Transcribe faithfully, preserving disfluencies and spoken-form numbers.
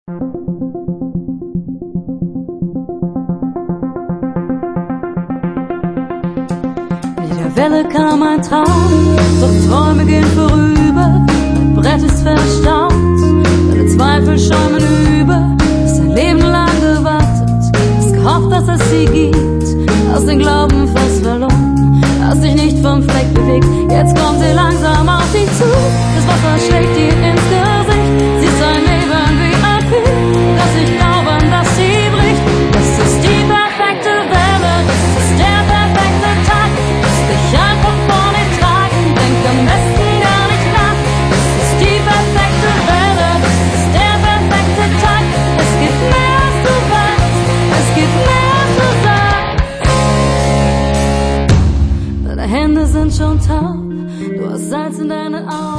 Mit der Welle kam ein Traum, doch Träume gehen vorüber. Mein Brett ist verstaut, deine Zweifel schäumen über. Hast dein Leben lang gewartet, hast gehofft, dass es sie gibt. Hast den Glauben fast verloren, hast dich nicht vom Fleck bewegt. Jetzt kommt sie langsam auf dich zu, das Wasser schlägt dir ins Gesicht. Sie ist ein Leben wie ein Film, lass nicht glauben, dass sie bricht. Das ist die perfekte Welle, das ist der perfekte Tag. Lass dich einfach vor mir tragen, denk am besten gar nicht nach. Das ist die perfekte Welle, das ist der perfekte Tag. Es gibt mehr als du weißt, es gibt mehr als du sagst. Deine Hände sind schon taub, du hast Salz in deine Augen.